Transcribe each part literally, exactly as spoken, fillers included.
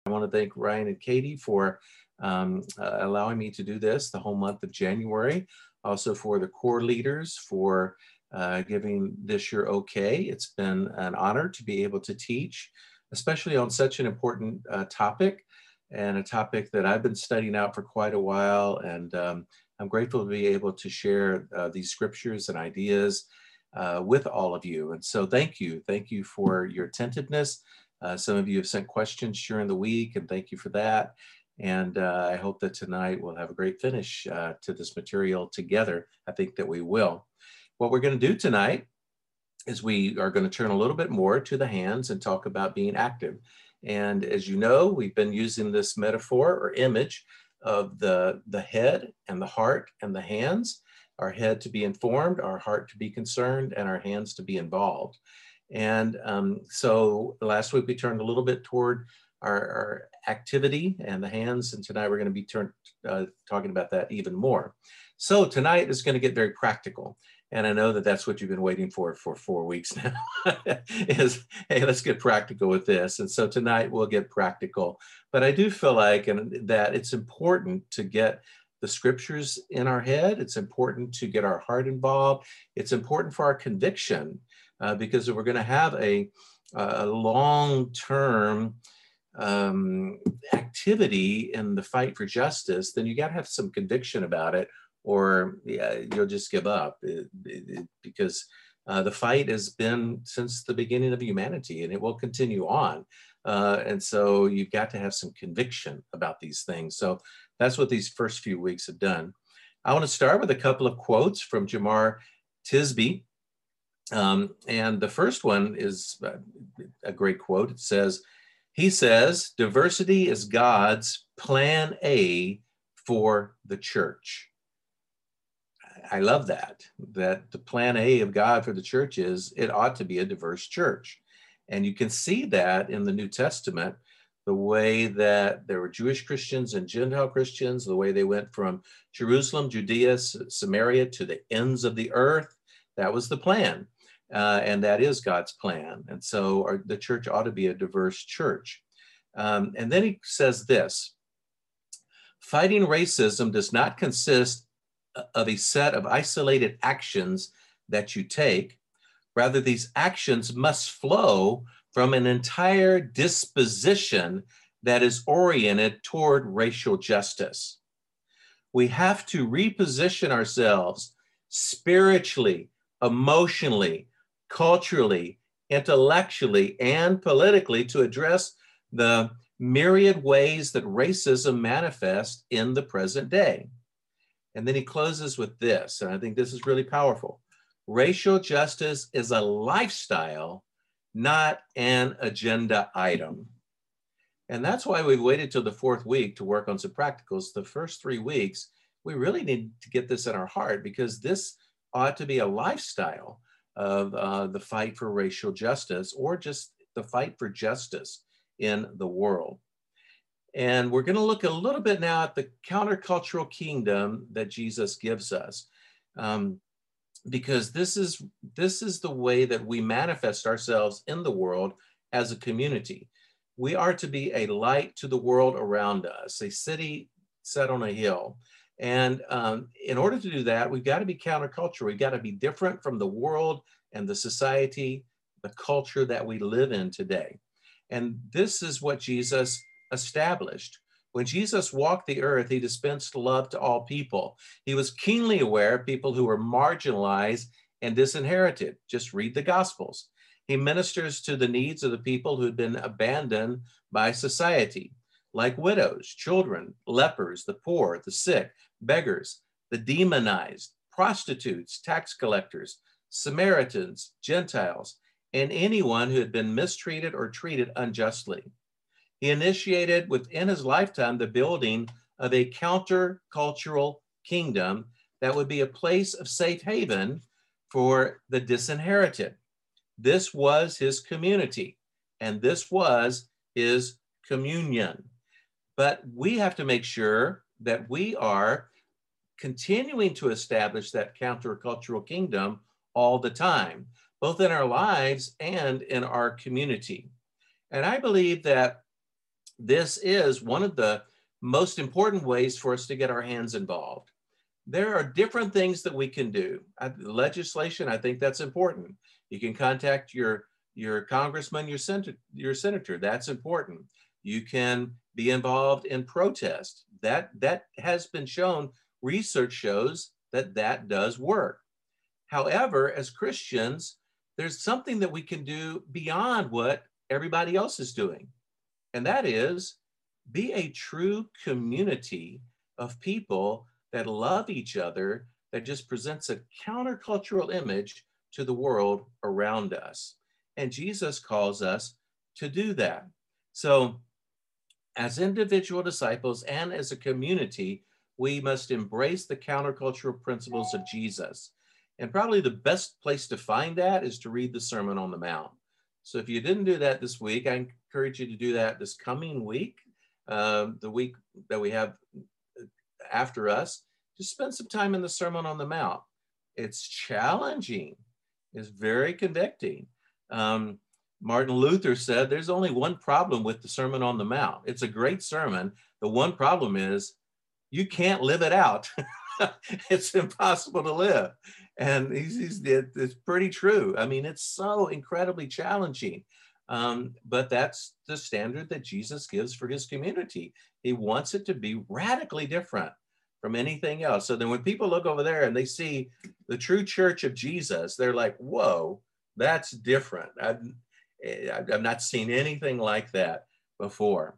I want to thank Ryan and Katie for um, uh, allowing me to do this the whole month of January. Also for the core leaders for uh, giving this your okay. It's been an honor to be able to teach, especially on such an important uh, topic, and a topic that I've been studying out for quite a while. And um, I'm grateful to be able to share uh, these scriptures and ideas uh, with all of you. And so thank you. Thank you for your attentiveness. Uh, some of you have sent questions during the week, and thank you for that. And uh, I hope that tonight we'll have a great finish uh, to this material together. I think that we will. What we're going to do tonight is we are going to turn a little bit more to the hands and talk about being active. And as you know, we've been using this metaphor or image of the, the head and the heart and the hands. Our head to be informed, our heart to be concerned, and our hands to be involved. And um, so last week we turned a little bit toward our, our activity and the hands, and tonight we're going to be turn, uh, talking about that even more. So tonight is going to get very practical, and I know that that's what you've been waiting for for four weeks now, is, hey, let's get practical with this. And so tonight we'll get practical, but I do feel like and that it's important to get the scriptures in our head. It's important to get our heart involved. It's important for our conviction. Uh, because if we're going to have a, a long-term um, activity in the fight for justice, then you got to have some conviction about it, or yeah, you'll just give up it, it, it, because uh, the fight has been since the beginning of humanity, and it will continue on. Uh, and so you've got to have some conviction about these things. So that's what these first few weeks have done. I want to start with a couple of quotes from Jemar Tisby. Um, and the first one is a great quote. It says, he says, diversity is God's plan A for the church. I love that, that the plan A of God for the church is it ought to be a diverse church. And you can see that in the New Testament, the way that there were Jewish Christians and Gentile Christians, the way they went from Jerusalem, Judea, Samaria to the ends of the earth. That was the plan. Uh, and that is God's plan. And so our, the church ought to be a diverse church. Um, and then he says this, fighting racism does not consist of a set of isolated actions that you take. Rather, these actions must flow from an entire disposition that is oriented toward racial justice. We have to reposition ourselves spiritually, emotionally, culturally, intellectually, and politically to address the myriad ways that racism manifests in the present day. And then he closes with this, and I think this is really powerful. Racial justice is a lifestyle, not an agenda item. And that's why we've waited till the fourth week to work on some practicals. The first three weeks, we really need to get this in our heart, because this ought to be a lifestyle of uh, the fight for racial justice, or just the fight for justice in the world. And we're going to look a little bit now at the countercultural kingdom that Jesus gives us, um, because this is, this is the way that we manifest ourselves in the world as a community. We are to be a light to the world around us, a city set on a hill. And um, in order to do that, we've got to be countercultural. We've got to be different from the world and the society, the culture that we live in today. And this is what Jesus established. When Jesus walked the earth, he dispensed love to all people. He was keenly aware of people who were marginalized and disinherited. Just read the Gospels. He ministers to the needs of the people who had been abandoned by society, like widows, children, lepers, the poor, the sick, beggars, the demonized, prostitutes, tax collectors, Samaritans, Gentiles, and anyone who had been mistreated or treated unjustly. He initiated within his lifetime the building of a countercultural kingdom that would be a place of safe haven for the disinherited. This was his community, and this was his communion. But we have to make sure that we are continuing to establish that countercultural kingdom all the time, both in our lives and in our community. And I believe that this is one of the most important ways for us to get our hands involved. There are different things that we can do. Uh, legislation, I think that's important. You can contact your, your congressman, your, sen your senator, that's important. You can be involved in protest. That, that has been shown, research shows that that does work. However, as Christians, there's something that we can do beyond what everybody else is doing. And that is be a true community of people that love each other, that just presents a countercultural image to the world around us. And Jesus calls us to do that. So as individual disciples and as a community, we must embrace the countercultural principles of Jesus. And probably the best place to find that is to read the Sermon on the Mount. So if you didn't do that this week, I encourage you to do that this coming week, um, the week that we have after us. Just spend some time in the Sermon on the Mount. It's challenging. It's very convicting. Um, Martin Luther said there's only one problem with the Sermon on the Mount. It's a great sermon. The one problem is you can't live it out. It's impossible to live. And he's, he's, it's pretty true. I mean, it's so incredibly challenging. Um, but that's the standard that Jesus gives for his community. He wants it to be radically different from anything else. So then when people look over there and they see the true church of Jesus, they're like, whoa, that's different. I've, I've not seen anything like that before.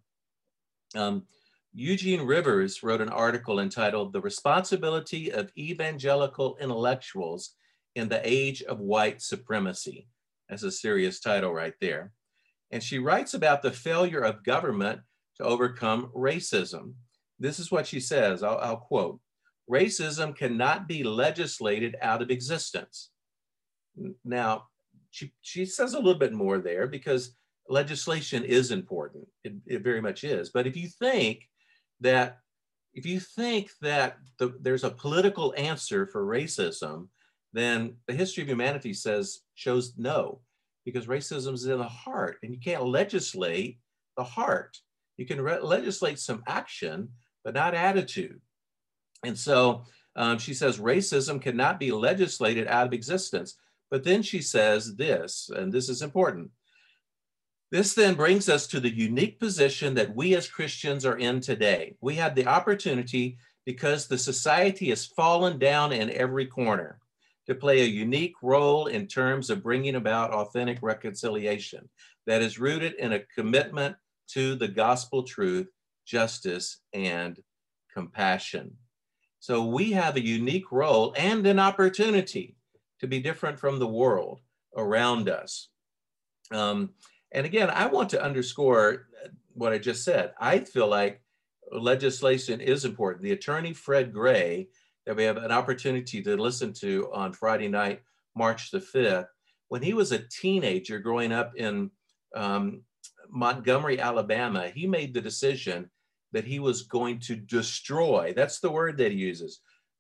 Um, Eugene Rivers wrote an article entitled "The Responsibility of Evangelical Intellectuals in the Age of White Supremacy." That's a serious title right there. And she writes about the failure of government to overcome racism. This is what she says, I'll, I'll quote, "Racism cannot be legislated out of existence." Now, she, she says a little bit more there because legislation is important. It, it very much is. But if you think that if you think that the, there's a political answer for racism, then the history of humanity says shows no, because racism is in the heart, and you can't legislate the heart. You can legislate some action, but not attitude. And so um, she says racism cannot be legislated out of existence. But then she says this, and this is important. This then brings us to the unique position that we as Christians are in today. We have the opportunity, because the society has fallen down in every corner, to play a unique role in terms of bringing about authentic reconciliation that is rooted in a commitment to the gospel truth, justice, and compassion. So we have a unique role and an opportunity to be different from the world around us. Um, And again, I want to underscore what I just said. I feel like legislation is important. The attorney, Fred Gray, that we have an opportunity to listen to on Friday night, March the fifth, when he was a teenager growing up in um, Montgomery, Alabama, he made the decision that he was going to destroy, that's the word that he uses,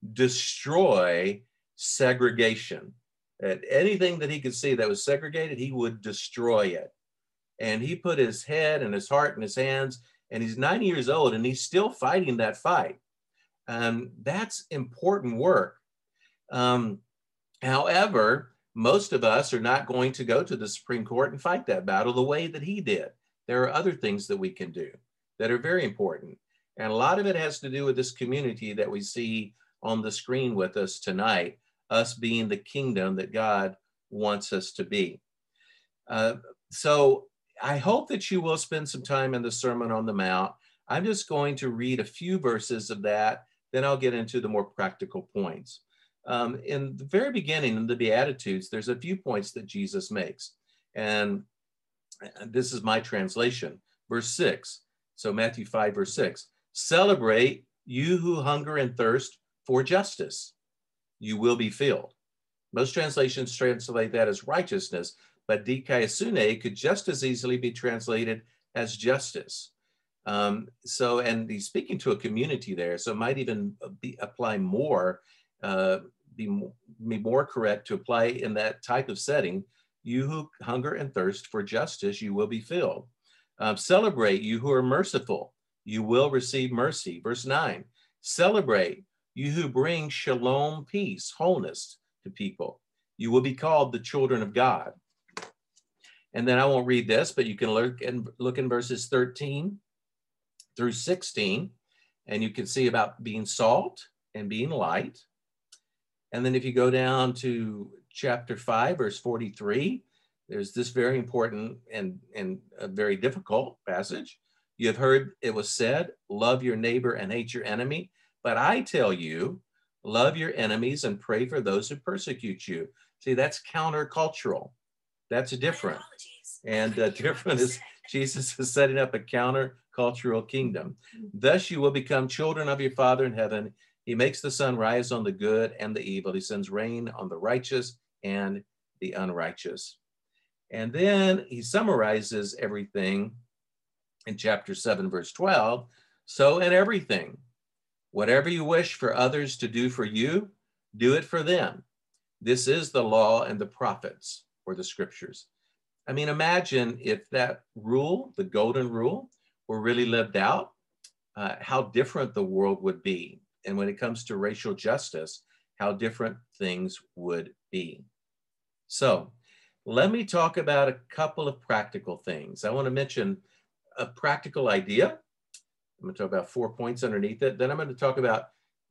destroy segregation. That anything that he could see that was segregated, he would destroy it. And he put his head and his heart and his hands, and he's ninety years old and he's still fighting that fight. Um, that's important work. Um, however, most of us are not going to go to the Supreme Court and fight that battle the way that he did. There are other things that we can do that are very important. And a lot of it has to do with this community that we see on the screen with us tonight, us being the kingdom that God wants us to be. Uh, so I hope that you will spend some time in the Sermon on the Mount. I'm just going to read a few verses of that, then I'll get into the more practical points. Um, in the very beginning, in the Beatitudes, there's a few points that Jesus makes. And this is my translation, verse six. So Matthew five, verse six, "Celebrate, you who hunger and thirst for justice. You will be filled." Most translations translate that as righteousness, but dikaiosune could just as easily be translated as justice. Um, so, and he's speaking to a community there, so it might even be, apply more, uh, be, be more correct to apply in that type of setting. You who hunger and thirst for justice, you will be filled. Um, celebrate, you who are merciful, you will receive mercy. Verse nine, celebrate, you who bring shalom, peace, wholeness to people. You will be called the children of God. And then I won't read this, but you can look and look in verses thirteen through sixteen, and you can see about being salt and being light. And then if you go down to chapter five, verse forty-three, there's this very important and, and a very difficult passage. You have heard it was said, love your neighbor and hate your enemy. But I tell you, love your enemies and pray for those who persecute you. See, that's countercultural. That's different. And uh, different is Jesus is setting up a countercultural kingdom. Thus you will become children of your Father in heaven. He makes the sun rise on the good and the evil. He sends rain on the righteous and the unrighteous. And then he summarizes everything in chapter seven, verse twelve. So in everything, whatever you wish for others to do for you, do it for them. This is the law and the prophets, or the scriptures. I mean, imagine if that rule, the golden rule, were really lived out, uh, how different the world would be. And when it comes to racial justice, how different things would be. So let me talk about a couple of practical things. I want to mention a practical idea. I'm going to talk about four points underneath it. Then I'm going to talk about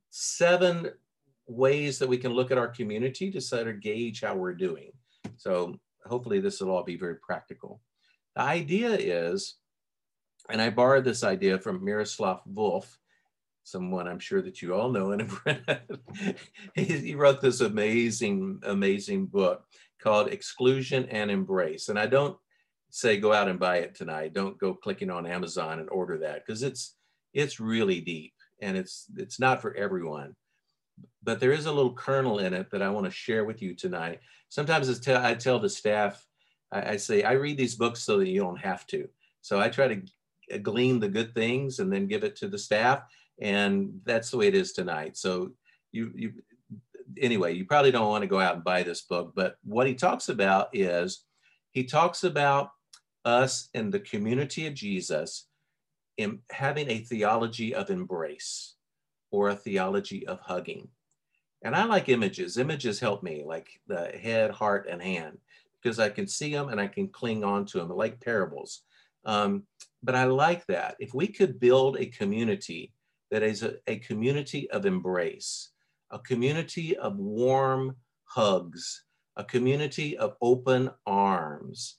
seven ways that we can look at our community to sort of gauge how we're doing. So hopefully this will all be very practical. The idea is, and I borrowed this idea from Miroslav Volf, someone I'm sure that you all know and have read. he, he wrote this amazing, amazing book called Exclusion and Embrace. And I don't say go out and buy it tonight. Don't go clicking on Amazon and order that, because it's it's really deep and it's it's not for everyone. But there is a little kernel in it that I want to share with you tonight. Sometimes I tell, I tell the staff, I, I say, I read these books so that you don't have to. So I try to glean the good things and then give it to the staff. And that's the way it is tonight. So you, you anyway, you probably don't want to go out and buy this book, but what he talks about is, he talks about us in the community of Jesus in having a theology of embrace, or a theology of hugging. And I like images. Images help me, like the head, heart, and hand, because I can see them and I can cling on to them, like parables. Um, but I like that. If we could build a community that is a, a community of embrace, a community of warm hugs, a community of open arms,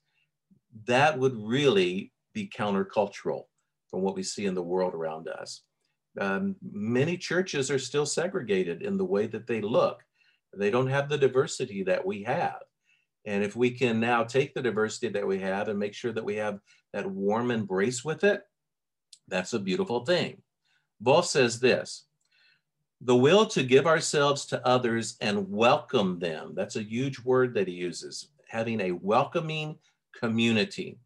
that would really be countercultural from what we see in the world around us. Um, many churches are still segregated in the way that they look. They don't have the diversity that we have. And if we can now take the diversity that we have and make sure that we have that warm embrace with it, that's a beautiful thing. Volf says this: the will to give ourselves to others and welcome them. That's a huge word that he uses, having a welcoming community.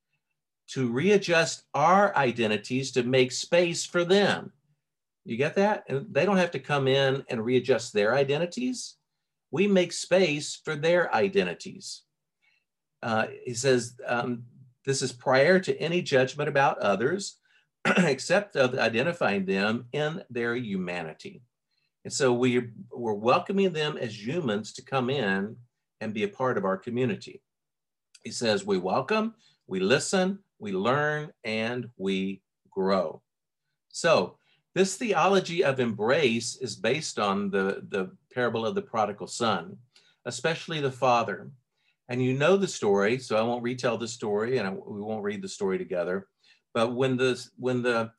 To readjust our identities to make space for them. You get that? And they don't have to come in and readjust their identities. We make space for their identities. Uh, he says, um, this is prior to any judgment about others, except of identifying them in their humanity. And so we, we're welcoming them as humans to come in and be a part of our community. He says, we welcome, we listen, we learn, and we grow. So this theology of embrace is based on the, the parable of the prodigal son, especially the father. And you know the story, so I won't retell the story, and I, we won't read the story together. But when the, when the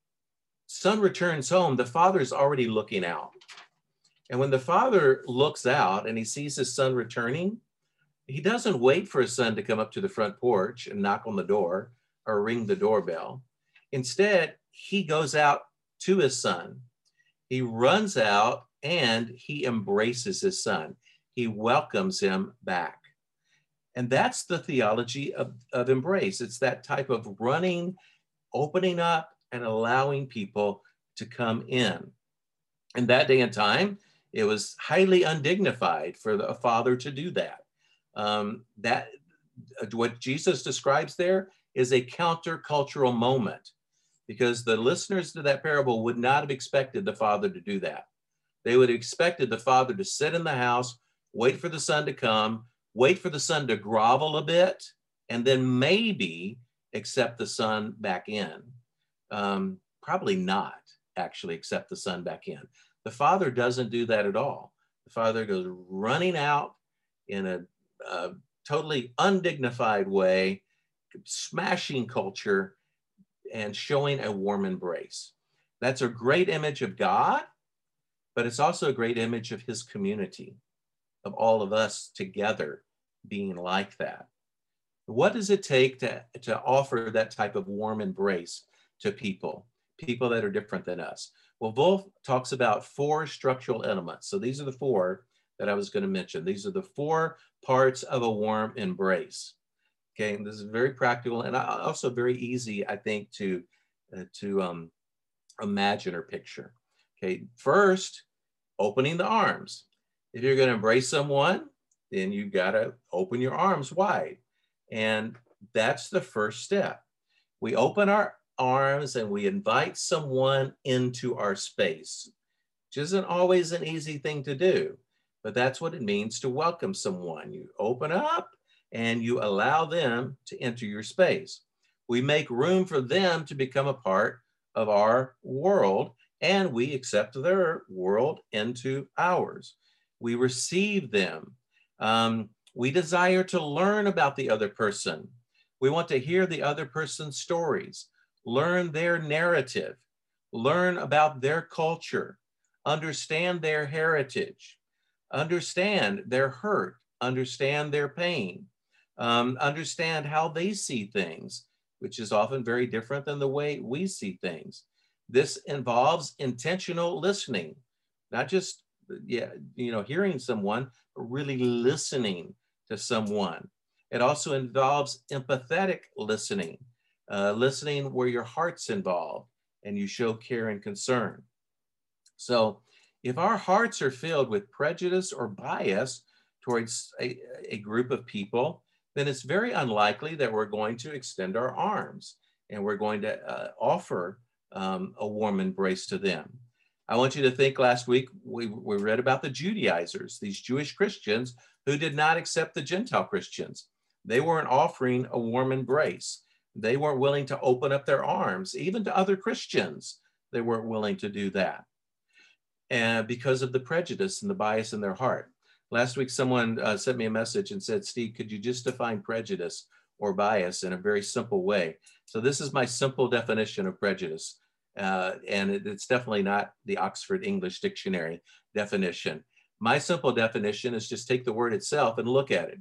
son returns home, the father's already looking out. And when the father looks out and he sees his son returning, he doesn't wait for his son to come up to the front porch and knock on the door or ring the doorbell. Instead, he goes out to his son. He runs out and he embraces his son. He welcomes him back. And that's the theology of, of embrace. It's that type of running, opening up, and allowing people to come in. In that day and time, it was highly undignified for the, a father to do that. Um, that what Jesus describes there is a countercultural moment, because the listeners to that parable would not have expected the father to do that. They would have expected the father to sit in the house, wait for the son to come, wait for the son to grovel a bit, and then maybe accept the son back in. Um, probably not actually accept the son back in. The father doesn't do that at all. The father goes running out in a, a totally undignified way, smashing culture and showing a warm embrace. That's a great image of God, but it's also a great image of his community, of all of us together being like that. What does it take to, to offer that type of warm embrace to people, people that are different than us? Well, Volf talks about four structural elements. So these are the four that I was going to mention. These are the four parts of a warm embrace. Okay, and this is very practical and also very easy, I think, to, uh, to um, imagine or picture. Okay, first, opening the arms. If you're going to embrace someone, then you got to open your arms wide. And that's the first step. We open our arms and we invite someone into our space, which isn't always an easy thing to do, but that's what it means to welcome someone. You open up and you allow them to enter your space. We make room for them to become a part of our world, and we accept their world into ours. We receive them. Um, we desire to learn about the other person. We want to hear the other person's stories, learn their narrative, learn about their culture, understand their heritage, understand their hurt, understand their pain, um, understand how they see things, which is often very different than the way we see things. This involves intentional listening, not just, yeah, you know, hearing someone, but really listening to someone. It also involves empathetic listening, uh, listening where your heart's involved and you show care and concern. So if our hearts are filled with prejudice or bias towards a, a group of people, then it's very unlikely that we're going to extend our arms and we're going to uh, offer um, a warm embrace to them. I want you to think, last week we, we read about the Judaizers, these Jewish Christians who did not accept the Gentile Christians. They weren't offering a warm embrace. They weren't willing to open up their arms, even to other Christians. They weren't willing to do that. And because of the prejudice and the bias in their heart. Last week, someone uh, sent me a message and said, Steve, could you just define prejudice or bias in a very simple way? So this is my simple definition of prejudice. Uh, and it, it's definitely not the Oxford English Dictionary definition. My simple definition is just take the word itself and look at it.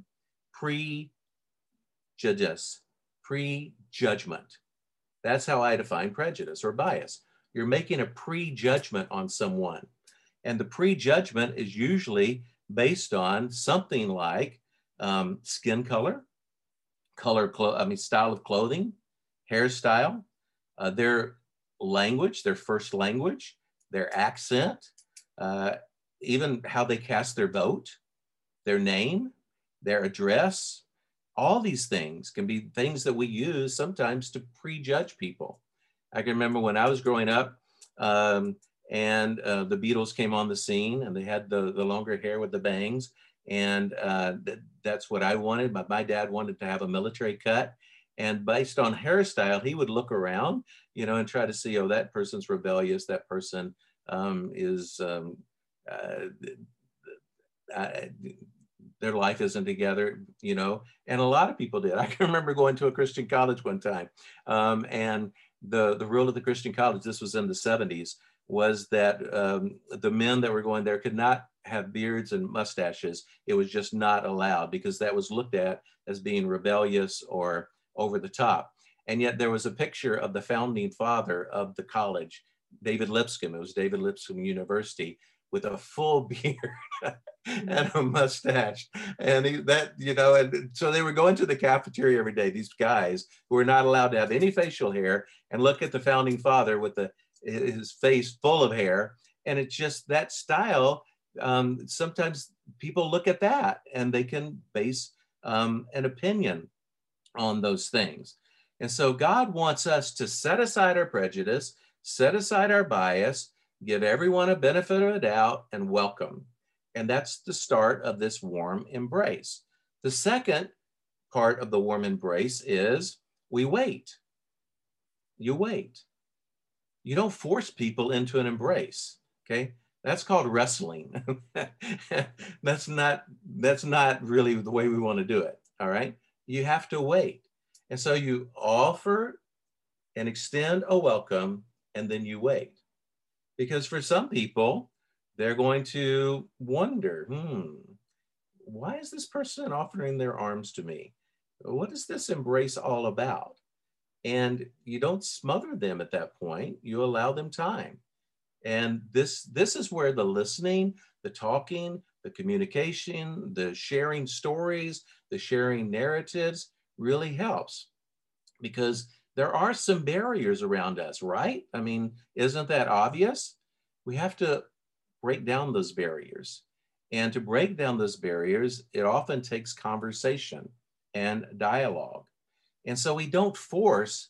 Prejudice, prejudgment. That's how I define prejudice or bias. You're making a prejudgment on someone. And the prejudgment is usually based on something like um, skin color, color, I mean, style of clothing, hairstyle, uh, their language, their first language, their accent, uh, even how they cast their vote, their name, their address. All these things can be things that we use sometimes to prejudge people. I can remember when I was growing up, um, and uh, the Beatles came on the scene, and they had the, the longer hair with the bangs. And uh, th that's what I wanted. My, my dad wanted to have a military cut. And based on hairstyle, he would look around, you know, and try to see, oh, that person's rebellious. That person um, is, um, uh, uh, their life isn't together, you know. And a lot of people did. I can remember going to a Christian college one time. Um, and the, the rule of the Christian college, this was in the seventies, was that um, the men that were going there could not have beards and mustaches. It was just not allowed because that was looked at as being rebellious or over the top. And yet there was a picture of the founding father of the college, David Lipscomb. It was David Lipscomb University, with a full beard and a mustache. And he, that, you know, and so they were going to the cafeteria every day, these guys who were not allowed to have any facial hair, and look at the founding father with the his face full of hair. And it's just that style. Um, sometimes people look at that and they can base um, an opinion on those things. And so God wants us to set aside our prejudice, set aside our bias, give everyone a benefit of the doubt, and welcome. And that's the start of this warm embrace. The second part of the warm embrace is we wait. You wait. You don't force people into an embrace, okay? That's called wrestling. that's not that's not really the way we want to do it, all right? You have to wait. And so you offer and extend a welcome, and then you wait. Because for some people, they're going to wonder, hmm, why is this person offering their arms to me? What is this embrace all about? And you don't smother them at that point. You allow them time. And this, this is where the listening, the talking, the communication, the sharing stories, the sharing narratives really helps, because there are some barriers around us, right? I mean, isn't that obvious? We have to break down those barriers. And to break down those barriers, it often takes conversation and dialogue. And so we don't force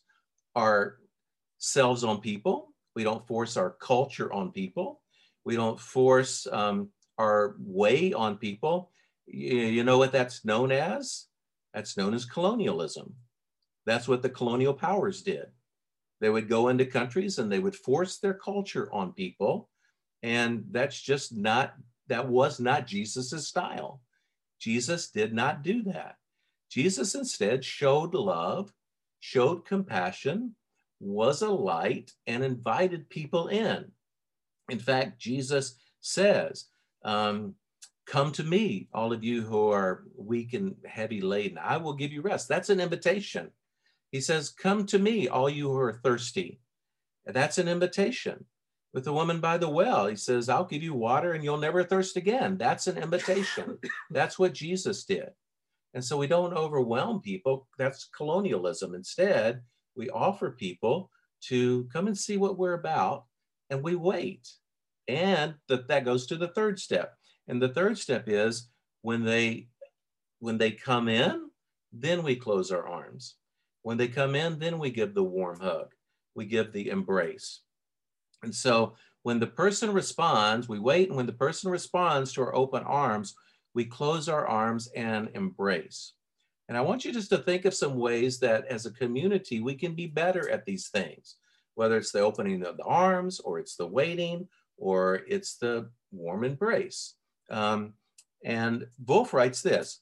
ourselves on people. We don't force our culture on people. We don't force um, our way on people. You, you know what that's known as? That's known as colonialism. That's what the colonial powers did. They would go into countries and they would force their culture on people. And that's just not, that was not Jesus's style. Jesus did not do that. Jesus instead showed love, showed compassion, was a light, and invited people in. In fact, Jesus says, um, come to me, all of you who are weak and heavy laden. I will give you rest. That's an invitation. He says, come to me, all you who are thirsty. That's an invitation. With the woman by the well, he says, I'll give you water and you'll never thirst again. That's an invitation. That's what Jesus did. And so we don't overwhelm people. That's colonialism. Instead, we offer people to come and see what we're about, and we wait. And that, that goes to the third step. And the third step is when they, when they come in, then we close our arms. When they come in, then we give the warm hug. We give the embrace. And so when the person responds, we wait. And when the person responds to our open arms, we close our arms and embrace. And I want you just to think of some ways that as a community, we can be better at these things, whether it's the opening of the arms, or it's the waiting, or it's the warm embrace. Um, and Wolf writes this: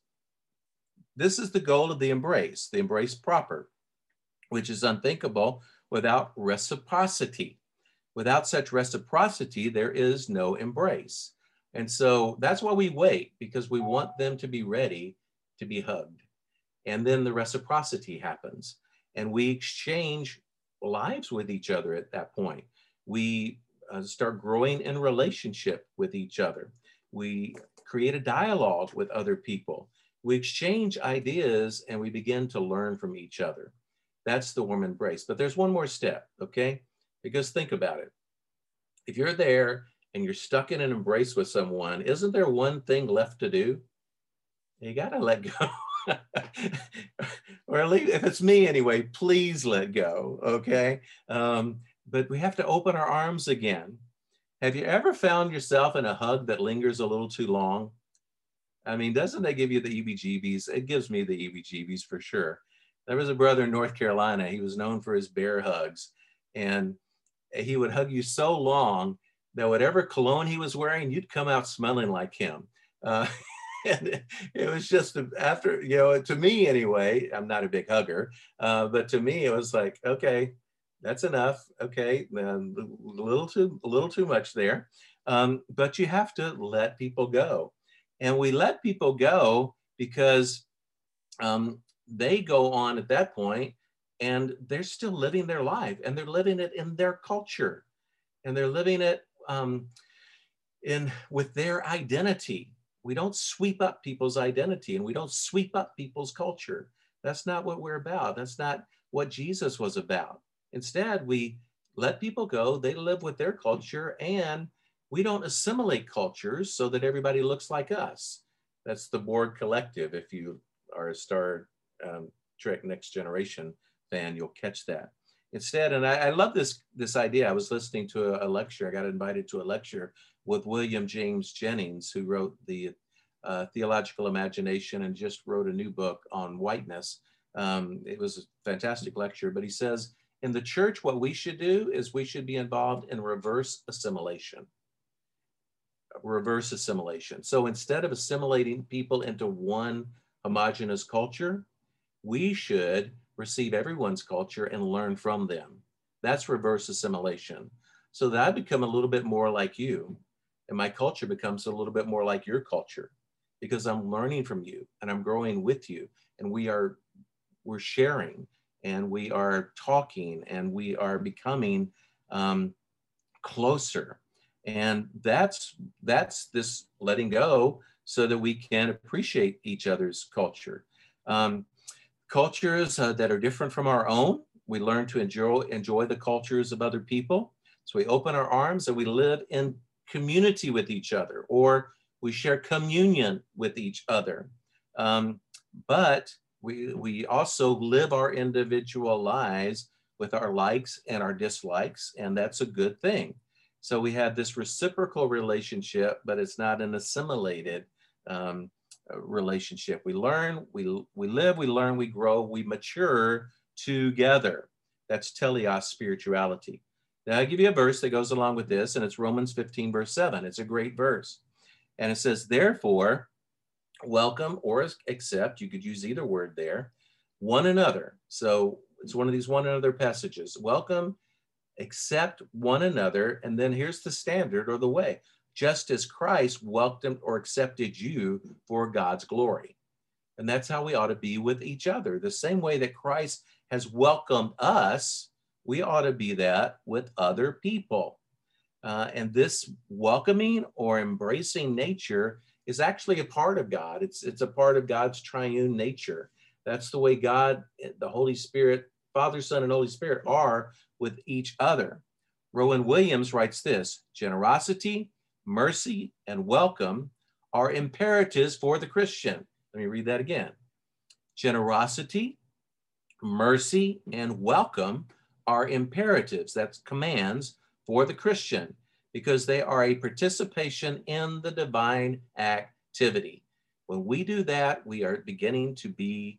this is the goal of the embrace, the embrace proper, which is unthinkable without reciprocity. Without such reciprocity, there is no embrace. And so that's why we wait, because we want them to be ready to be hugged. And then the reciprocity happens, and we exchange lives with each other at that point. We uh, start growing in relationship with each other. We create a dialogue with other people. We exchange ideas, and we begin to learn from each other. That's the warm embrace. But there's one more step, okay? Because think about it. If you're there and you're stuck in an embrace with someone, isn't there one thing left to do? You gotta let go. Or at least if it's me anyway, please let go, okay? Um, but we have to open our arms again. Have you ever found yourself in a hug that lingers a little too long? I mean, doesn't that give you the E B G Bs? It gives me the E B G Bs for sure. There was a brother in North Carolina. He was known for his bear hugs. And he would hug you so long that whatever cologne he was wearing, you'd come out smelling like him. Uh, and it was just after, you know, to me anyway, I'm not a big hugger, uh, but to me, it was like, okay, that's enough. Okay, um, a little too, a little too much there. Um, but you have to let people go. And we let people go because um, they go on at that point and they're still living their life, and they're living it in their culture, and they're living it um, in with their identity. We don't sweep up people's identity, and we don't sweep up people's culture. That's not what we're about. That's not what Jesus was about. Instead, we let people go. They live with their culture, and we don't assimilate cultures so that everybody looks like us. That's the Borg Collective. If you are a Star um, Trek Next Generation fan, you'll catch that. Instead, and I, I love this, this idea. I was listening to a, a lecture. I got invited to a lecture with William James Jennings, who wrote the uh, Theological Imagination and just wrote a new book on whiteness. Um, it was a fantastic lecture, but he says, in the church, what we should do is we should be involved in reverse assimilation. Reverse assimilation. So instead of assimilating people into one homogenous culture, we should receive everyone's culture and learn from them. That's reverse assimilation. So that I become a little bit more like you, and my culture becomes a little bit more like your culture, because I'm learning from you and I'm growing with you, and we are we're sharing and we are talking and we are becoming um, closer. And that's that's this letting go so that we can appreciate each other's culture. Um, cultures uh, that are different from our own, we learn to enjoy, enjoy the cultures of other people. So we open our arms and we live in community with each other, or we share communion with each other. Um, but we, we also live our individual lives with our likes and our dislikes, and that's a good thing. So we have this reciprocal relationship, but it's not an assimilated um, relationship. We learn, we, we live, we learn, we grow, we mature together. That's teleos spirituality. Now I'll give you a verse that goes along with this, and it's Romans fifteen, verse seven. It's a great verse. And it says, therefore, welcome or accept, you could use either word there, one another. So it's one of these one another passages. Welcome, accept one another, and then here's the standard or the way. Just as Christ welcomed or accepted you for God's glory. And that's how we ought to be with each other. The same way that Christ has welcomed us, we ought to be that with other people. Uh, and this welcoming or embracing nature is actually a part of God. It's, it's a part of God's triune nature. That's the way God, the Holy Spirit, Father, Son, and Holy Spirit are with each other. Rowan Williams writes this: generosity, mercy, and welcome are imperatives for the Christian. Let me read that again. Generosity, mercy, and welcome are imperatives, that's commands, for the Christian, because they are a participation in the divine activity. When we do that, we are beginning to be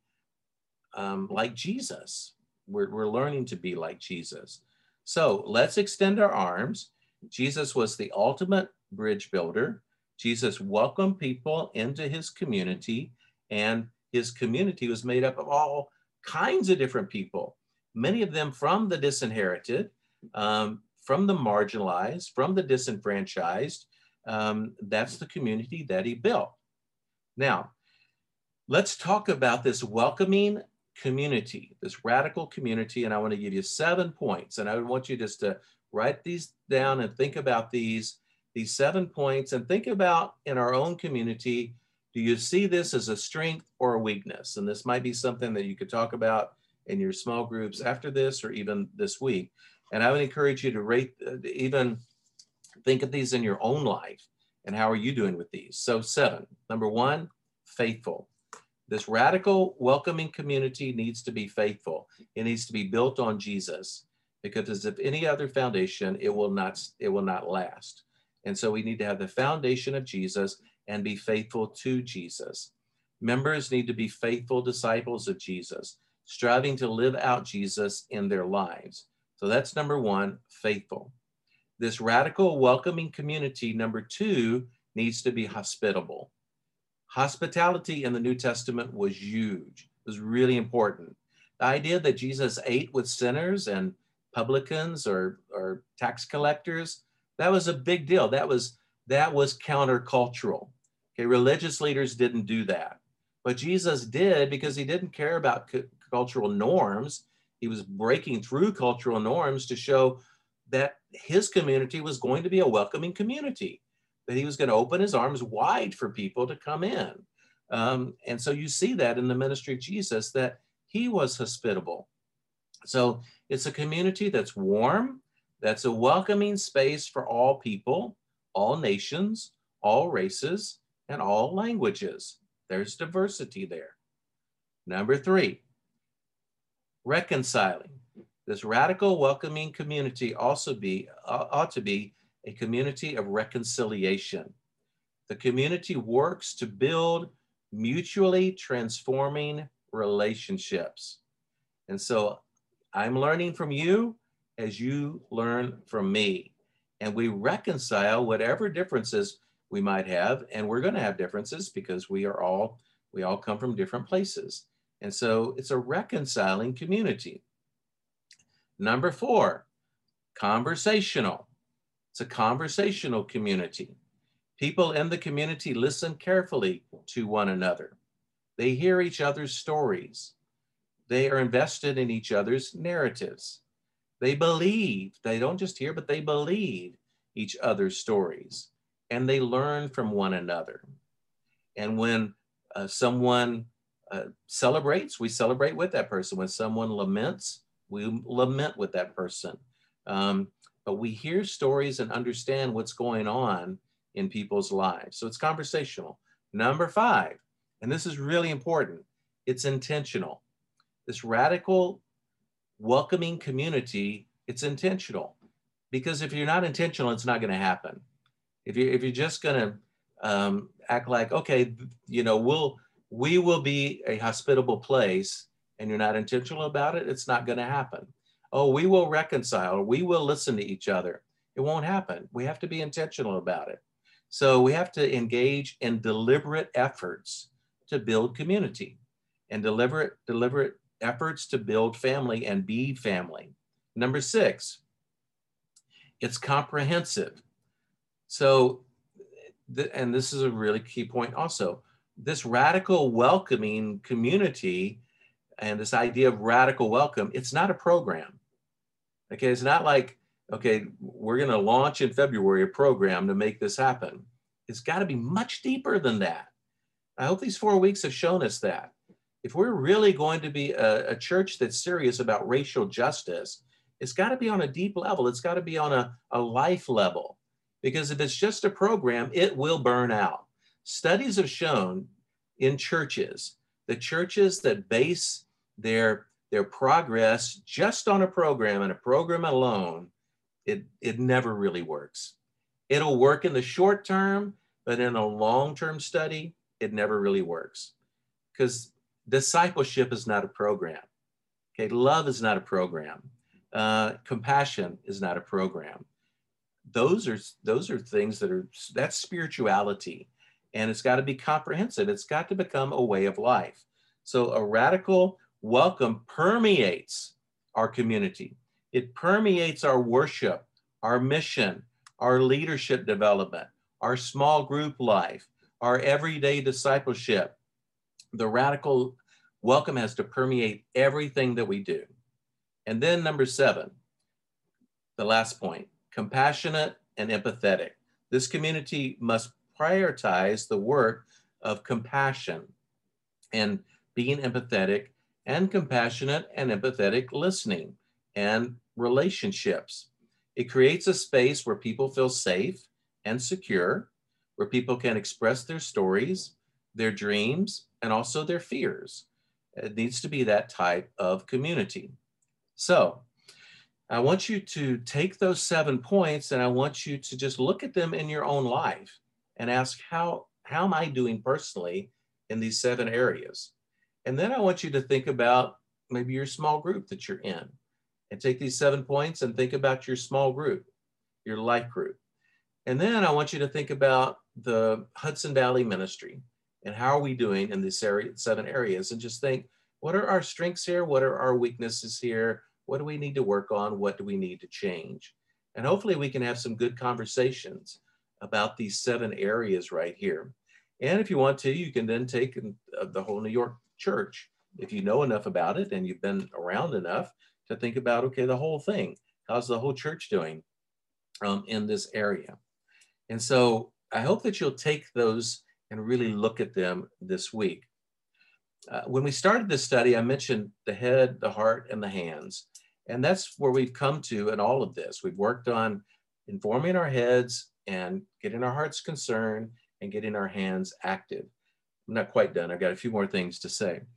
um, like Jesus. We're, we're learning to be like Jesus. So let's extend our arms. Jesus was the ultimate bridge builder. Jesus welcomed people into his community, and his community was made up of all kinds of different people, many of them from the disinherited, um, from the marginalized, from the disenfranchised. Um, that's the community that he built. Now, let's talk about this welcoming community, this radical community, and I want to give you seven points, and I would want you just to write these down and think about these, these seven points, and think about in our own community, do you see this as a strength or a weakness? And this might be something that you could talk about in your small groups after this or even this week. And I would encourage you to rate, uh, even think of these in your own life, and how are you doing with these? So seven, number one, faithful. This radical welcoming community needs to be faithful. It needs to be built on Jesus, because as if any other foundation, it will not, it will not last. And so we need to have the foundation of Jesus and be faithful to Jesus. Members need to be faithful disciples of Jesus, striving to live out Jesus in their lives. So that's number one, faithful. This radical welcoming community, number two, needs to be hospitable. Hospitality in the New Testament was huge. It was really important. The idea that Jesus ate with sinners and publicans or, or tax collectors, that was a big deal. That was, that was countercultural. Okay, religious leaders didn't do that. But Jesus did, because he didn't care about cu- cultural norms. He was breaking through cultural norms to show that his community was going to be a welcoming community, that he was going to open his arms wide for people to come in. Um, and so you see that in the ministry of Jesus, that he was hospitable. So it's a community that's warm, that's a welcoming space for all people, all nations, all races, and all languages. There's diversity there. Number three, Reconciling. This radical welcoming community also be, uh, ought to be a community of reconciliation. The community works to build mutually transforming relationships. And so I'm learning from you as you learn from me. And we reconcile whatever differences we might have. And we're going to have differences because we are all, we all come from different places. And so it's a reconciling community. Number four, conversational. It's a conversational community. People in the community listen carefully to one another. They hear each other's stories. They are invested in each other's narratives. They believe, they don't just hear, but they believe each other's stories. And they learn from one another. And when uh, someone uh, celebrates, we celebrate with that person. When someone laments, we lament with that person. Um, but we hear stories and understand what's going on in people's lives. So it's conversational. Number five, and this is really important, it's intentional. This radical, welcoming community, it's intentional. Because if you're not intentional, it's not going to happen. If you if you're just going to um, act like, okay, you know, we'll we will be a hospitable place, and you're not intentional about it, it's not going to happen. Oh, we will reconcile. We will listen to each other. It won't happen. We have to be intentional about it. So we have to engage in deliberate efforts to build community, and deliberate deliberate efforts to build family and be family. Number six, it's comprehensive. So, and this is a really key point also, this radical welcoming community and this idea of radical welcome, it's not a program. Okay, it's not like, okay, we're going to launch in February a program to make this happen. It's got to be much deeper than that. I hope these four weeks have shown us that. If we're really going to be a, a church that's serious about racial justice, it's got to be on a deep level. It's got to be on a, a life level. Because if it's just a program, it will burn out. Studies have shown in churches, the churches that base their, their progress just on a program and a program alone, it, it never really works. It'll work in the short term, but in a long-term study, it never really works. Because discipleship is not a program. Okay, love is not a program. Uh, compassion is not a program. Those are those are things that are, that's spirituality, and it's got to be comprehensive. It's got to become a way of life. So a radical welcome permeates our community. It permeates our worship, our mission, our leadership development, our small group life, our everyday discipleship. The radical welcome has to permeate everything that we do. And then number seven, the last point, compassionate and empathetic. This community must prioritize the work of compassion and being empathetic, and compassionate and empathetic listening and relationships. It creates a space where people feel safe and secure, where people can express their stories, their dreams, and also their fears. It needs to be that type of community. So I want you to take those seven points and I want you to just look at them in your own life and ask, how, how am I doing personally in these seven areas? And then I want you to think about maybe your small group that you're in, and take these seven points and think about your small group, your life group. And then I want you to think about the Hudson Valley Ministry and how are we doing in these seven areas, and just think, what are our strengths here? What are our weaknesses here? What do we need to work on? What do we need to change? And hopefully we can have some good conversations about these seven areas right here. And if you want to, you can then take the whole New York church, if you know enough about it and you've been around enough to think about, okay, the whole thing, how's the whole church doing um, in this area? And so I hope that you'll take those and really look at them this week. Uh, when we started this study, I mentioned the head, the heart, and the hands. And that's where we've come to in all of this. We've worked on informing our heads and getting our hearts concerned and getting our hands active. I'm not quite done. I've got a few more things to say.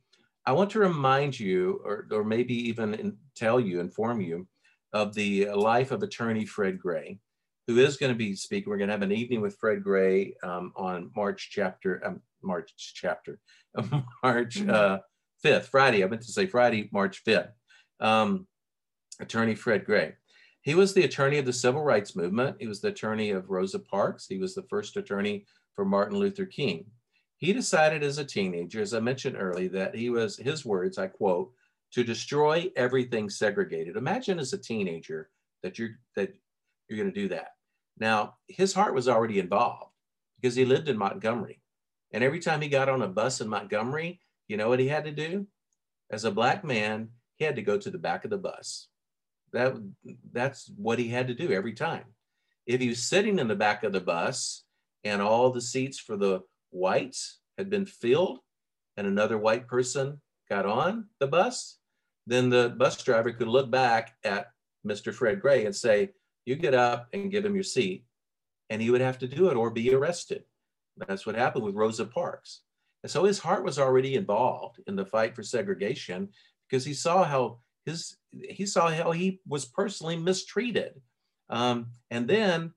I want to remind you, or, or maybe even in, tell you, inform you of the life of attorney Fred Gray, who is going to be speaking. We're going to have an evening with Fred Gray um, on March chapter, um, March chapter, March uh, fifth, Friday. I meant to say Friday, March fifth. Um, attorney Fred Gray. He was the attorney of the Civil Rights Movement. He was the attorney of Rosa Parks. He was the first attorney for Martin Luther King. He decided as a teenager, as I mentioned earlier, that he was, his words, I quote, to destroy everything segregated. Imagine as a teenager that you're, that you're going to do that. Now, his heart was already involved because he lived in Montgomery. And every time he got on a bus in Montgomery, you know what he had to do? As a Black man, he had to go to the back of the bus. That, that's what he had to do every time. If he was sitting in the back of the bus and all the seats for the whites had been filled and another white person got on the bus, then the bus driver could look back at Mister Fred Gray and say, you get up and give him your seat, and he would have to do it or be arrested. That's what happened with Rosa Parks. And so his heart was already involved in the fight for segregation because he saw how his, he saw how he was personally mistreated. Um, and then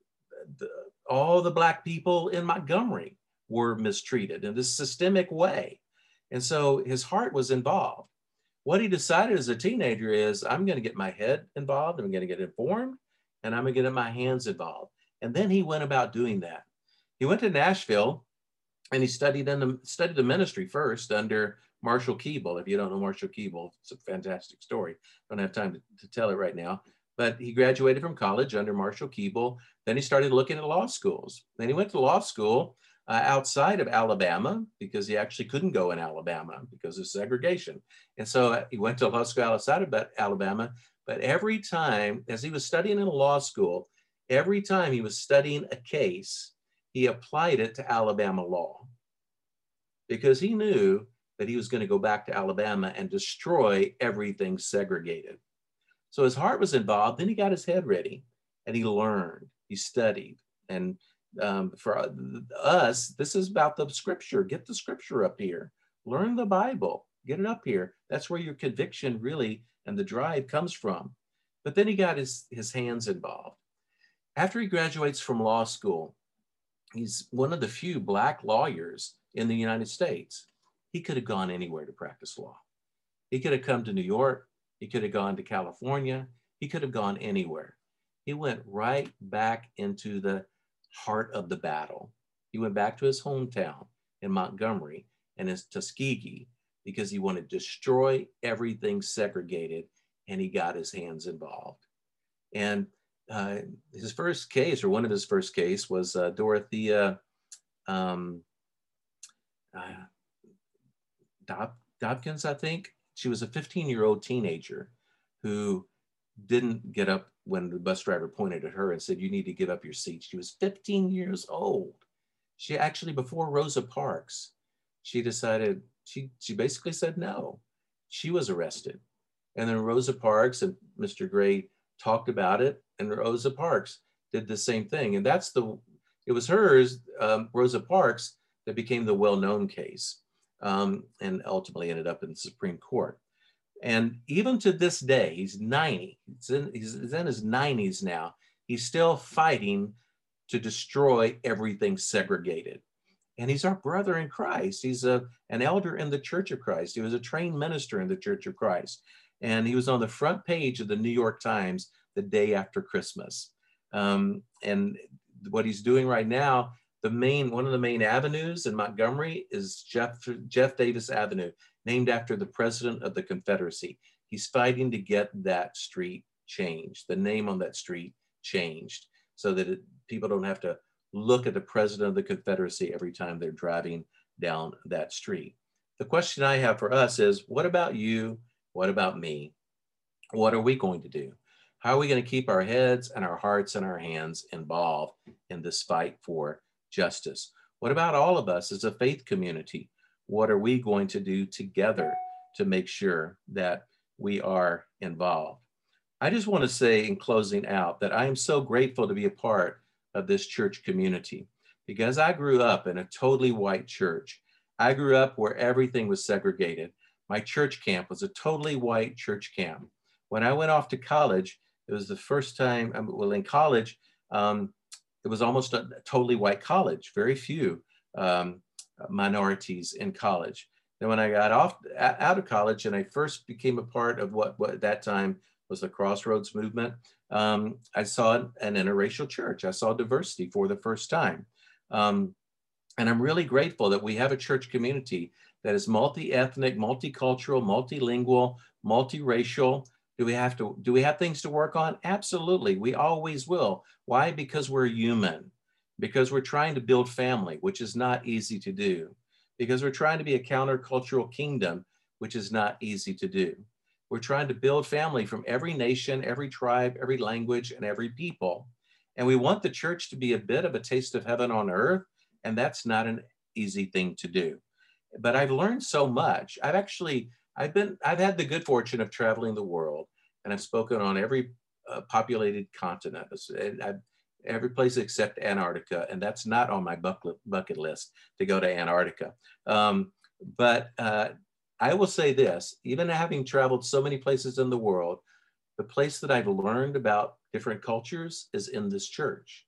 the, all the Black people in Montgomery were mistreated in this systemic way. And so his heart was involved. What he decided as a teenager is, I'm going to get my head involved, I'm going to get informed, and I'm going to get my hands involved. And then he went about doing that. He went to Nashville and he studied in the, studied the ministry first under Marshall Keeble. If you don't know Marshall Keeble, it's a fantastic story. Don't have time to, to tell it right now. But he graduated from college under Marshall Keeble. Then he started looking at law schools. Then he went to law school uh, outside of Alabama because he actually couldn't go in Alabama because of segregation. And so uh, he went to law school outside of Alabama. But every time, as he was studying in a law school, every time he was studying a case, he applied it to Alabama law because he knew that he was going to go back to Alabama and destroy everything segregated. So his heart was involved. Then he got his head ready and he learned, he studied. And um, for us, this is about the scripture. Get the scripture up here. Learn the Bible. Get it up here. That's where your conviction really and the drive comes from. But then he got his, his hands involved. After he graduates from law school, he's one of the few Black lawyers in the United States. He could have gone anywhere to practice law. He could have come to New York. He could have gone to California. He could have gone anywhere. He went right back into the heart of the battle. He went back to his hometown in Montgomery and his Tuskegee because he wanted to destroy everything segregated, and he got his hands involved. And uh, his first case, or one of his first case, was uh, Dorothea um, uh, Dob Dobkins, I think. She was a fifteen-year-old teenager who didn't get up when the bus driver pointed at her and said, you need to give up your seat. She was fifteen years old. She actually, before Rosa Parks, she decided, she, she basically said no. She was arrested. And then Rosa Parks and Mister Gray talked about it, and Rosa Parks did the same thing. And that's the, it was hers, um, Rosa Parks, that became the well-known case. Um, and ultimately ended up in the Supreme Court. And even to this day, he's ninety, he's in, he's in his nineties now, he's still fighting to destroy everything segregated. And he's our brother in Christ. He's a, an elder in the Church of Christ. He was a trained minister in the Church of Christ. And he was on the front page of the New York Times the day after Christmas. Um, and what he's doing right now, The main, one of the main avenues in Montgomery is Jeff, Jeff Davis Avenue, named after the president of the Confederacy. He's fighting to get that street changed, the name on that street changed, so that it, people don't have to look at the president of the Confederacy every time they're driving down that street. The question I have for us is, what about you? What about me? What are we going to do? How are we going to keep our heads and our hearts and our hands involved in this fight for justice? What about all of us as a faith community? What are we going to do together to make sure that we are involved? I just want to say in closing out that I am so grateful to be a part of this church community because I grew up in a totally white church. I grew up where everything was segregated. My church camp was a totally white church camp. When I went off to college, it was the first time, well, in college, um, it was almost a totally white college, very few um, minorities in college. Then when I got off out of college and I first became a part of what, what at that time was the Crossroads movement, um, I saw an interracial church. I saw diversity for the first time. Um, and I'm really grateful that we have a church community that is multi-ethnic, multicultural, multilingual, multiracial. Do we have to, do we have things to work on? Absolutely, we always will. Why? Because we're human, because we're trying to build family, which is not easy to do, because we're trying to be a countercultural kingdom, which is not easy to do. We're trying to build family from every nation, every tribe, every language, and every people. And we want the church to be a bit of a taste of heaven on earth, and that's not an easy thing to do. But I've learned so much. I've actually, I've been, I've had the good fortune of traveling the world, and I've spoken on every uh, populated continent, and I've, every place except Antarctica, and that's not on my bucket, bucket list to go to Antarctica. Um, but uh, I will say this, even having traveled so many places in the world, the place that I've learned about different cultures is in this church.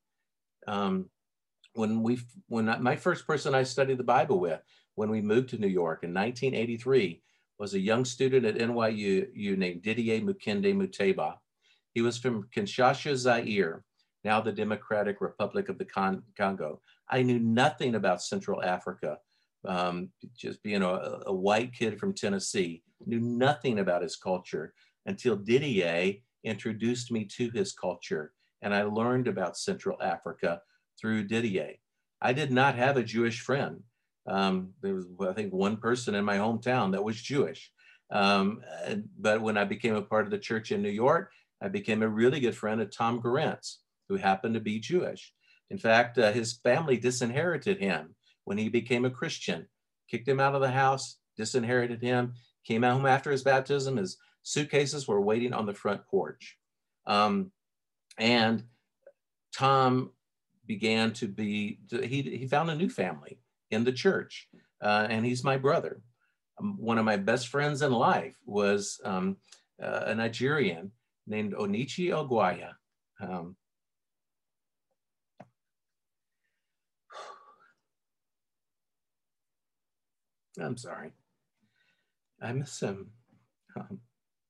Um, when we, when I, my first person I studied the Bible with, when we moved to New York in nineteen eighty-three, was a young student at N Y U named Didier Mukende Muteba. He was from Kinshasa, Zaire, now the Democratic Republic of the Con Congo. I knew nothing about Central Africa. Um, just being a, a white kid from Tennessee, knew nothing about his culture until Didier introduced me to his culture. And I learned about Central Africa through Didier. I did not have a Jewish friend. Um, there was, I think, one person in my hometown that was Jewish. Um, but when I became a part of the church in New York, I became a really good friend of Tom Garantz, who happened to be Jewish. In fact, uh, his family disinherited him when he became a Christian, kicked him out of the house, disinherited him, came out home after his baptism. His suitcases were waiting on the front porch. Um, and Tom began to be, he, he found a new family in the church, uh, and he's my brother. Um, one of my best friends in life was um, uh, a Nigerian named Onichi Ogwaya. Um, I'm sorry. I miss him. Um,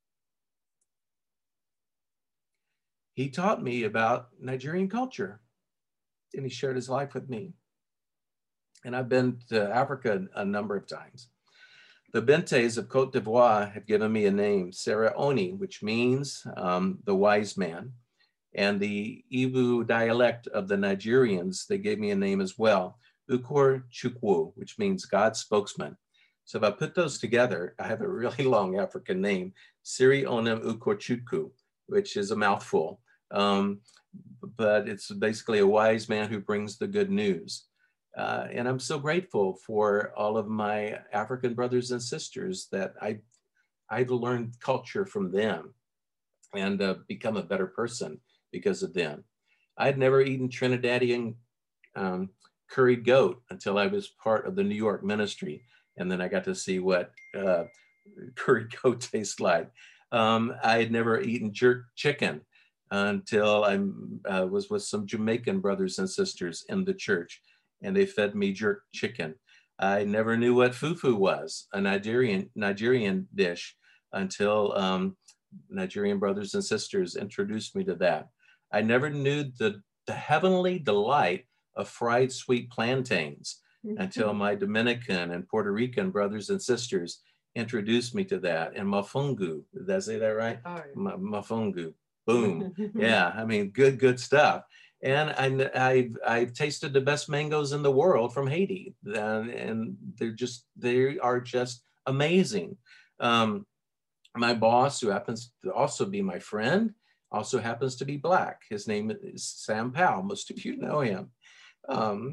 he taught me about Nigerian culture, and he shared his life with me. And I've been to Africa a number of times. The Bentes of Cote d'Ivoire have given me a name, Sarah Oni, which means um, the wise man. And the Ibu dialect of the Nigerians, they gave me a name as well, Ukor Chukwu, which means God's spokesman. So if I put those together, I have a really long African name, Siri Onem Ukor Chukwu, which is a mouthful. Um, but it's basically a wise man who brings the good news. Uh, and I'm so grateful for all of my African brothers and sisters that I, I've learned culture from them and uh, become a better person because of them. I'd never eaten Trinidadian um, curried goat until I was part of the New York ministry. And then I got to see what uh, curried goat tastes like. Um, I had never eaten jerk chicken until I uh, was with some Jamaican brothers and sisters in the church, and they fed me jerk chicken. I never knew what fufu was, a Nigerian, Nigerian dish, until um, Nigerian brothers and sisters introduced me to that. I never knew the, the heavenly delight of fried sweet plantains until my Dominican and Puerto Rican brothers and sisters introduced me to that. And mafungu, did I say that right? Oh, yeah. Ma mafungu, boom. Yeah, I mean, good, good stuff. And I, I've, I've tasted the best mangoes in the world from Haiti. And, and they're just, they are just amazing. Um, my boss, who happens to also be my friend, also happens to be Black. His name is Sam Powell. Most of you know him. Um,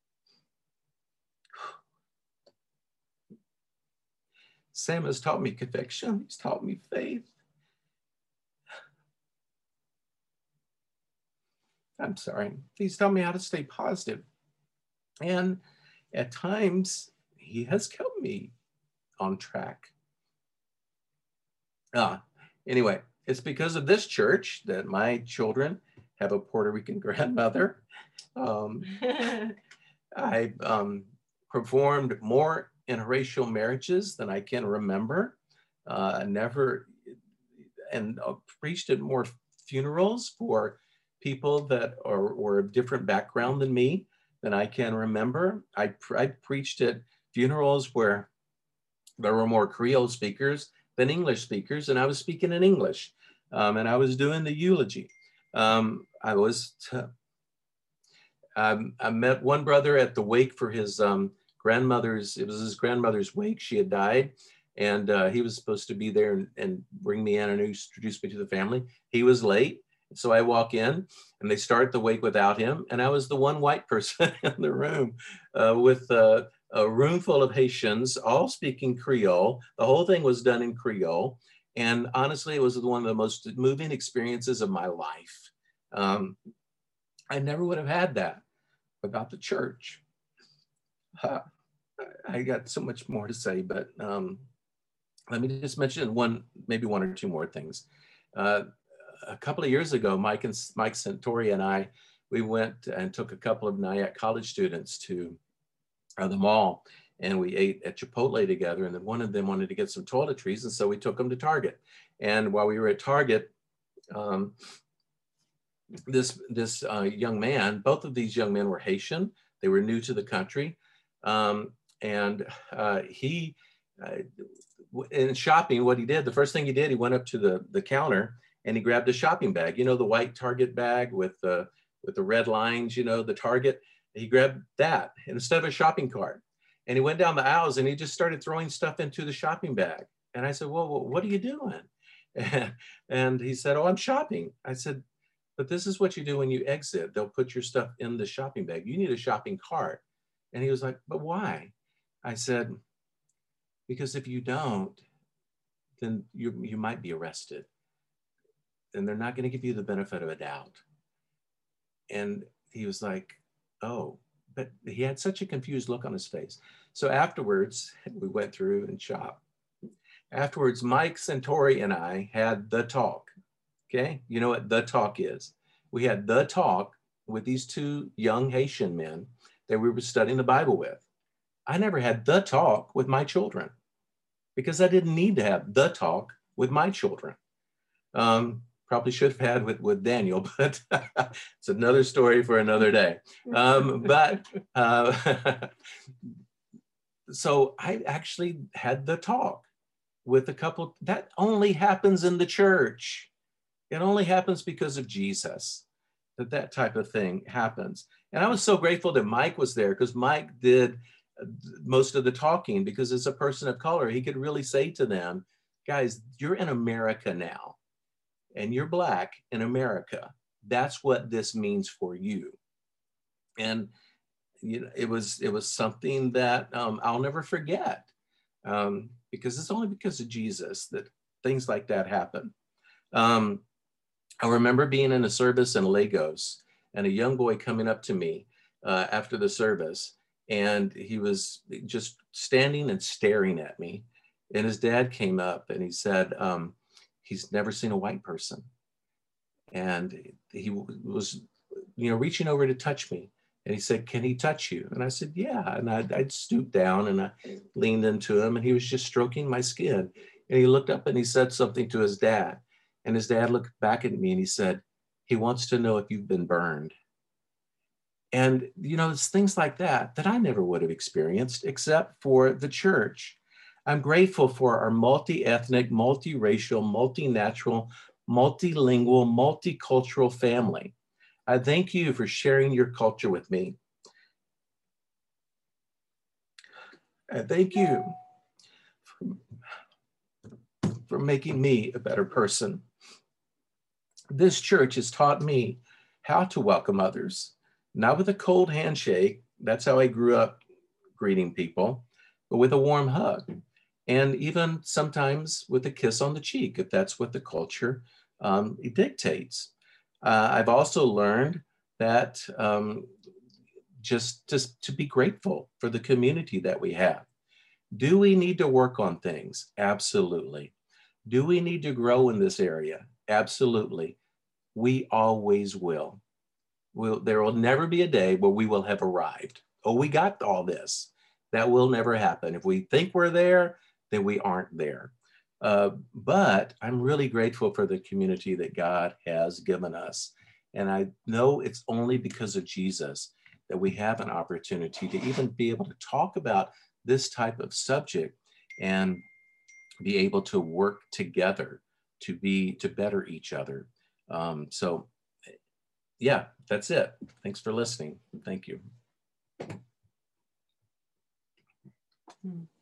Sam has taught me conviction. He's taught me faith. I'm sorry. He's taught me how to stay positive. And at times, he has kept me on track. Uh, anyway, it's because of this church that my children have a Puerto Rican grandmother. Um, I um, performed more interracial marriages than I can remember. Uh, never, and uh, preached at more funerals for people that are were of different background than me than I can remember. I, I preached at funerals where there were more Creole speakers than English speakers, and I was speaking in English, um, and I was doing the eulogy. Um, I was t- um, I met one brother at the wake for his um, grandmother's, it was his grandmother's wake. She had died, and uh, he was supposed to be there and, and bring me in and introduce me to the family. He was late. So I walk in and they start the wake without him. And I was the one white person in the room uh, with uh, a room full of Haitians, all speaking Creole. The whole thing was done in Creole. And honestly, it was one of the most moving experiences of my life. Um, I never would have had that about the church. Uh, I got so much more to say, but um, let me just mention one, maybe one or two more things. Uh, a couple of years ago, Mike and Mike Santori and I, we went and took a couple of Nyack college students to uh, the mall, and we ate at Chipotle together. And then one of them wanted to get some toiletries, and so we took them to Target. And while we were at Target, um, this this uh, young man, both of these young men were Haitian. They were new to the country, um, and uh, he, uh, in shopping, what he did, the first thing he did, he went up to the the counter and he grabbed a shopping bag. You know, the white Target bag with the with the red lines. You know, the Target. He grabbed that instead of a shopping cart, and he went down the aisles and he just started throwing stuff into the shopping bag. And I said, "Well, what are you doing?" And, and he said, "Oh, I'm shopping." I said, "But this is what you do when you exit. They'll put your stuff in the shopping bag. You need a shopping cart." And he was like, "But why?" I said, "Because if you don't, then you, you might be arrested. And they're not going to give you the benefit of a doubt." And he was like, "Oh," but he had such a confused look on his face. So afterwards, we went through and shopped. Afterwards, Mike Santori and I had the talk. Okay. You know what the talk is? We had the talk with these two young Haitian men that we were studying the Bible with. I never had the talk with my children because I didn't need to have the talk with my children. Um, probably should have had with, with Daniel, but it's another story for another day. Um, but uh, so I actually had the talk with a couple. That only happens in the church. It only happens because of Jesus that that type of thing happens. And I was so grateful that Mike was there because Mike did most of the talking because as a person of color, he could really say to them, "Guys, you're in America now and you're Black in America. That's what this means for you." And you know, it was it was something that um, I'll never forget um, because it's only because of Jesus that things like that happen. Um, I remember being in a service in Lagos and a young boy coming up to me uh, after the service, and he was just standing and staring at me. And his dad came up and he said, um, he's never seen a white person. And he was, you know, reaching over to touch me. And he said, "Can he touch you?" And I said, "Yeah." And I'd, I'd stooped down and I leaned into him and he was just stroking my skin. And he looked up and he said something to his dad. And his dad looked back at me and he said, "He wants to know if you've been burned." And, you know, it's things like that that I never would have experienced except for the church. I'm grateful for our multi-ethnic, multiracial, multinatural, multilingual, multicultural family. I thank you for sharing your culture with me. I thank you for making me a better person. This church has taught me how to welcome others, not with a cold handshake. That's how I grew up greeting people, but with a warm hug. And even sometimes with a kiss on the cheek, if that's what the culture um, dictates. Uh, I've also learned that um, just, just to be grateful for the community that we have. Do we need to work on things? Absolutely. Do we need to grow in this area? Absolutely. We always will. We'll, there will never be a day where we will have arrived. Oh, we got all this. That will never happen. If we think we're there, then we aren't there. Uh, but I'm really grateful for the community that God has given us. And I know it's only because of Jesus that we have an opportunity to even be able to talk about this type of subject and be able to work together to be to better each other. Um, so yeah, that's it. Thanks for listening. Thank you.